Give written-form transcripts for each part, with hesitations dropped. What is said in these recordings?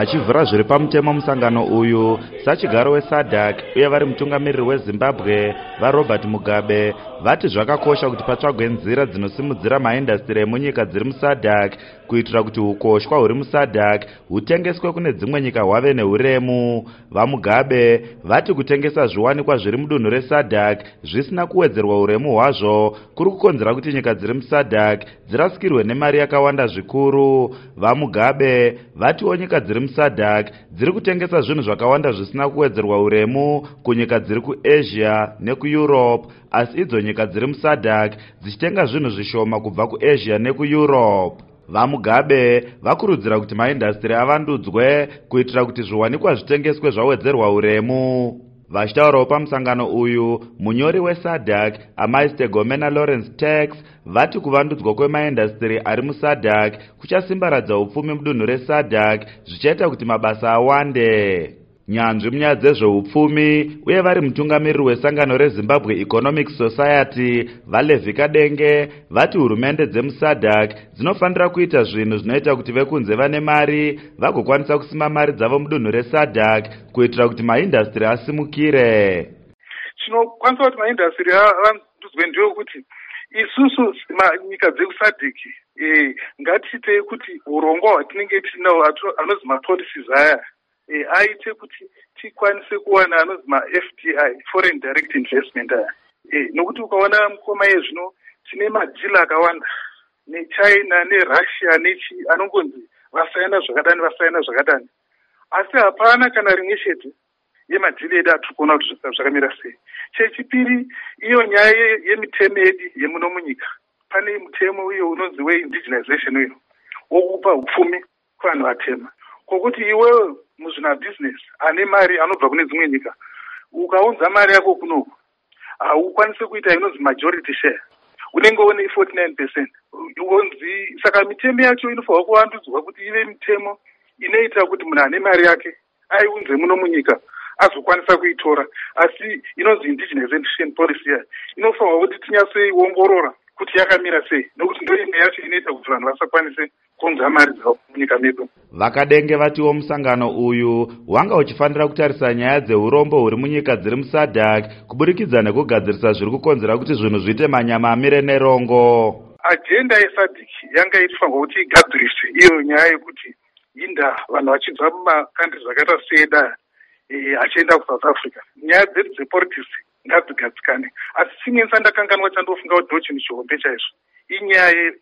Vachivhura zviri pamutemo musangano uyu, sachigaro weSADC uye vari mutungamiriri weZimbabwe vaRobert Mugabe vati zvakakosha kuti patsvagwe nzira dzinosimudzira maindastri emunyika dziri muSADC kuitira kuti ukoshwa huri muSADC hutengeswe kune dzimwe nyika hwave neuremu. VaMugabe vati kutengesa zviwanikwa zviri mudunhu reSADC zvisina kuwedzerwa uremu hwazvo kuri kukonzera kuti nyika dziri muSADC dzirasikirwe nemari yakawanda zvikuru. VaMugabe vatiwo nyika dziri muSADC dziri kutengesa zvinhu zvakawanda zvisina kuwedzerwa uremu kunyika dziri kuAsia nekuEurope, asi idzo nyika dziri muSADC dzichitenga zvinhu zvishoma kubva kuAsia nekuEurope. VaMugabe vakurudzira kuti maindastri avandudzwe kuitira kuti zviwanikwa zvitengeswe zvawedzerwa uremu. Vachitaurawo pamusangano uyu, munyori weSADC Amai Stegomena Lawrence Tax vati kuvandudzwa kwemaindastri ari muSADC kuchasimbaradza upfumi mudunhu reSADC zvichaita kuti mabasa awande. Nyanzvi munyaya dzezveupfumi uye vari mutungamiriri wesangano reZimbabwe Economic Society vaLevi Kadenge vati hurumende dzemuSADC dzinofanira kuita zvinhu zvinoita kuti vekunze vane mari vagokwanisa kusima mari dzavo mudunhu reSADC kuitira kuti maindastri asimukire. Chinokwanisa kuti maindastri avandudzwe ndeyekuti isusu nyika dzekuSADC ngatiite kuti urongwa hwatinenge tinawo anozi mapolicies aya aite kuti tikwanise kuwana anozi maFDI, Foreign Direct Investment aya. Nokuti ukaona mukoma yezvino tine madhila akawanda neChina neRussia anongonzi vasaina zvakadani. Asi hapana kana rimwe chete yemadhila edu atiri kuona kuti zvakamira sei. Chechipiri, iyo nyaya yemitemo yedu yemuno munyika. Pane mutemo uyo unonzi we-indigenization uyo wokupa upfumi kuvanhu vatema. Kokuti iwewe muzvinabusiness ane mari anobva kune dzimwe nyika, ukaunza mari yako kunoku haukwanisi kuita inonzi majority share, unenge une 49%. Saka mitemo yacho inofanirwa kuvandudzwa kuti ive mitemo inoita kuti munhu ane mari yake aiunze muno munyika azokwanisa kuitora. Asi inonzi indigenization policy inofanirwa kuti tinyatsoiongorora kuti yakamira sei, nokuti ndio imwe yacho inoita kuti vanhu vasakwanise kuunza mari dzavo munyika medu. Vakadenge vatiwo musangano uyu wanga uchifanira kutarisa nyaya dzeurombo huri munyika dziri muSADC kuburikidza nekugadzirisa zviri kukonzera kuti zvinhu zviite manyama amire nerongo. Ajenda yeSADC yanga ichifanirwa kuti igadziriswe iyo nyaya yekuti inda vanhu vachibva mumakantri zvakaita seEDA achienda kuSouth Africa. Nyaya dzedu dzepolitics ngadzigadzikane. Asi chimwe chandakanganwa chandofunga kuti ndochinhu chihombe chaizvo inyaya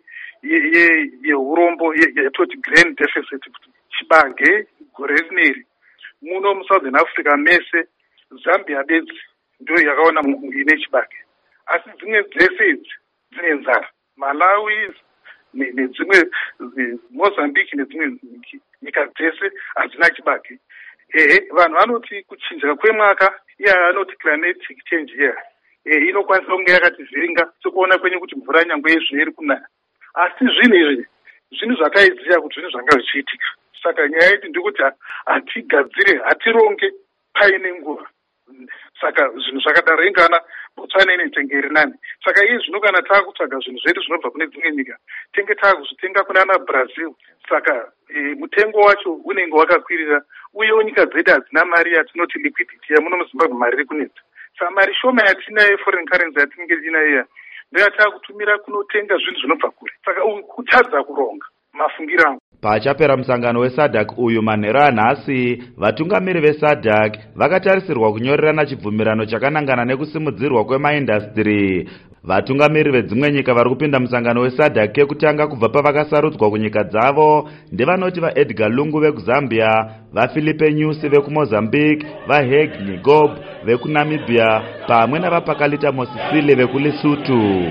yeurombo yatoti grand deficit. Chibage gore rineri muno muSouthern Africa mese Zambia bedzi ndio yakaona ine chibage, asi dzimwe dzese idzi dzine nzara. Malawi nedzimwe Mozambique nedzimwe nyika dzese hadzina chibage. Vanhu vanoti kuchinja kwemwaka anoti climatic change inokwanisa kunge yakativhiringa sekuona kwenyu kuti mvura nyangwe yezvino iri kunaya. Asi zvinhu zvakaiziya kuti zvinhu zvanga zvichiitika. Saka nyaya yedu ndikuti hatigadzire, hatironge paine nguva. Saka zvinhu zvakadaro ingana Botswana ine tenge nani. Saka iye zvino kana taakutsvaga zvinhu zvedu zvinobva kune dzimwe nyika tenge taakuzvitenga kuna Brazil. Saka mutengo wacho unenge wakakwirira uye nyika dzedu hadzina mari yatinoti liquidity yamuno muZimbabwe mari iri kunetsa. Saka mari shoma yatinayo foreign currency yatinenge tinayo ndio yataakutumira kunotenga zvinhu zvinobva kure. Saka kutadza kuronga mafungiro angu. Pachapera musangano weSADC uyu manheru anhasi, vatungamiri veSADC vakatarisirwa kunyorerana chibvumirano chakanangana nekusimudzirwa kwemaindastri. Vatungamiri vedzimwe nyika vari kupinda musangano weSADC kekutanga kubva pavakasarudzwa kunyika dzavo ndevanoti vaEdgar Lungu vekuZambia, vaPhilippe Nyusi vekuMozambique, vaHage Geingob vekuNamibia pamwe navaPakalita Mosisili vekuLesotho.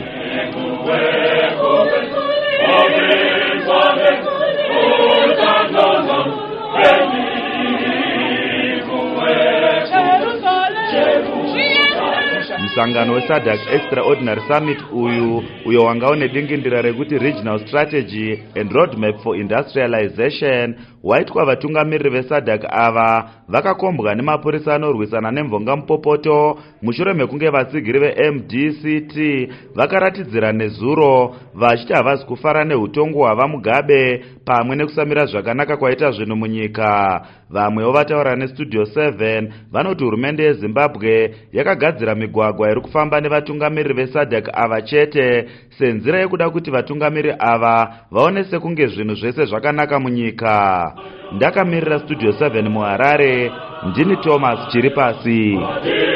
Musangano weSADC Extraordinary Summit uyo wanga une dingindira rekuti Regional Strategy and Roadmap for Industrialization waitwa vatungamiriri vesadhak ava vakakombwa nemapurisa anorwisana nemvonga mupopoto mushure mekunge vatsigiri veMDCT vakaratidzira nezuro vachiti havasi kufara neutongo hwava Mugabe pamwe nekusamira zvakanaka kwaita zvinhu munyika. Vamwewo vataura neStudio 7 vanoti hurumende yeZimbabwe yakagadzira migwagwa iri kufamba nevatungamiriri vesadhak ava chete senzira yekuda kuti vatungamiriri ava vaonese kunge zvinhu zvese zvakanaka munyika. Ndakamirira Studio 7 muHarare, ndini Thomas Chiripasi.